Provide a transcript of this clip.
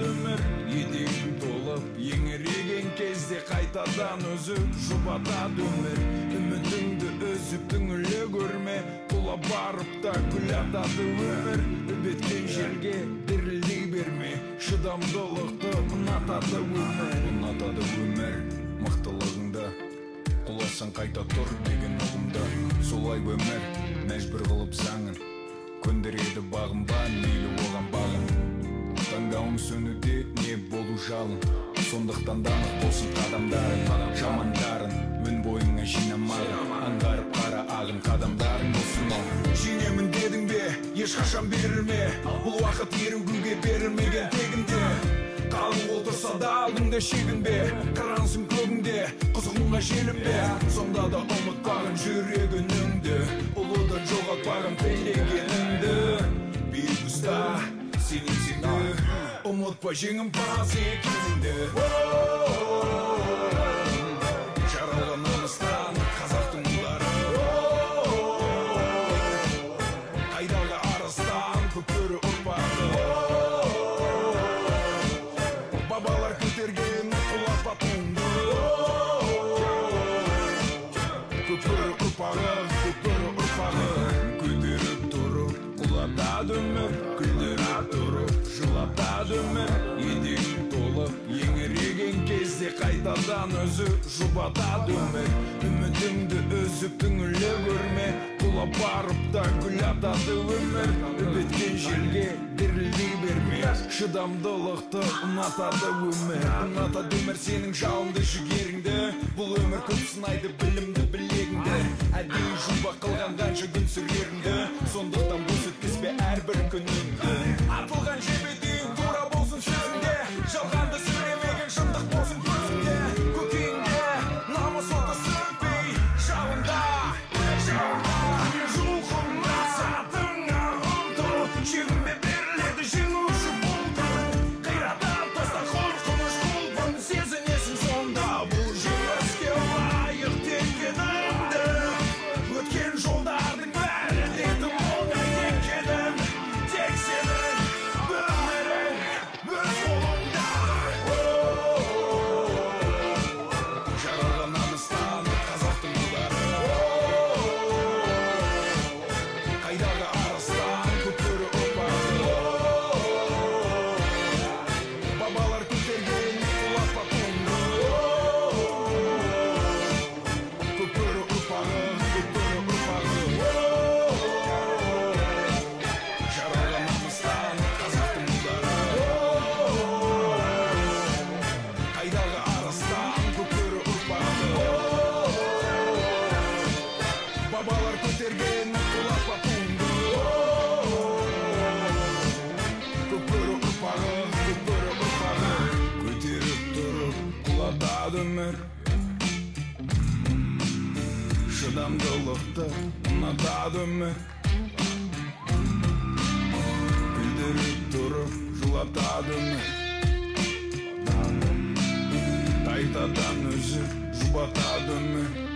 өмір еден толып еңіреген кезде қайтадан өзі жұбатады өмір үмітіңді үзіп түңіле көрме құла барып та күл атады өмір өбеткен жерге дірілдей берме шыдамдылықты ұнатады өмір мықтылығыңда құласаң қайта тұр деген ұғымда солай өмір мәжбүр қылып заңын көндіреді бағынба мейлі оған бағын таңдауың сөнуде не болу жалын сондықтан да анық болсын қадамдарың жамандарын өн бойыңа жинамағын аңғарып қара ағын қадамдарың болсын жеңемін дедің бе ешқашан берілме бұл уақыт ерігуге берілмеген тегінде қалың отырса да алдыңда шегінбе қараңсың көгіңде қызығыңа желінбе сонда да ұмытпағын жүрегіңді ұлыдан жоғалтпағын тілегеніңді биік ұста сен еңсеңді ұмытпа жеңімпаз екеніңді жаралған намыстан қазақтың ұлдары қайдағы арыстан көкбөрі ұрпағы бабалар көтерген құлатпа туыңды көкбөрі ұрпағы көтеріп тұрып құлатады өмір күлдіріп тұрып жылатады өмір еден толып еңіреген кезде қайтадан өзі жұбатады өмір үмітіңді үзіп түңіле көрме құла барып та күл атады өмір өбеткен желге дірілдей берме шыдамдылықты ұнатады өмір сенің жалынды жігеріңді бұл өмір көп сынайды білімді білегіңді әдейі жұмбақ қылған қанша күн сүреріңді сондықтан бос өткізбе әрбір күніңді артылған жебедейін тура болсын сөзіңде жалғанды сөйлемеген шындық болсын көзіңде көкейіңде намыс оты сөнбей жалында жұлқым мақсатыңа ұмтыл шегінбе беріледі жеңуші болдың қиратып таста қорқыныш құлпын сезінесің сонда бұл жеңіске лайық tekеніңді өткен жолдардың бәрі де тым оңай екенін тек сенің өмірің өз қолыңда жаралған намыстан қазақтың ұлдары қайдағы арыстан көкбөрі ұрпағы бабалар көтерген құлатпа туыңды көкбөрі ұрпағы жаралған намыстан қазақтың ұлдары қайдағы арыстан көкбөрі ұрпағы бабалар көтерген құлатпа туыңды көкбөрі ұрпағы көтеріп тұрып құлатады өмір шыдамдылықты ұнатады өмір күлдіріп тұрып жылатады өмір қайтадан өзі жұбатады өмір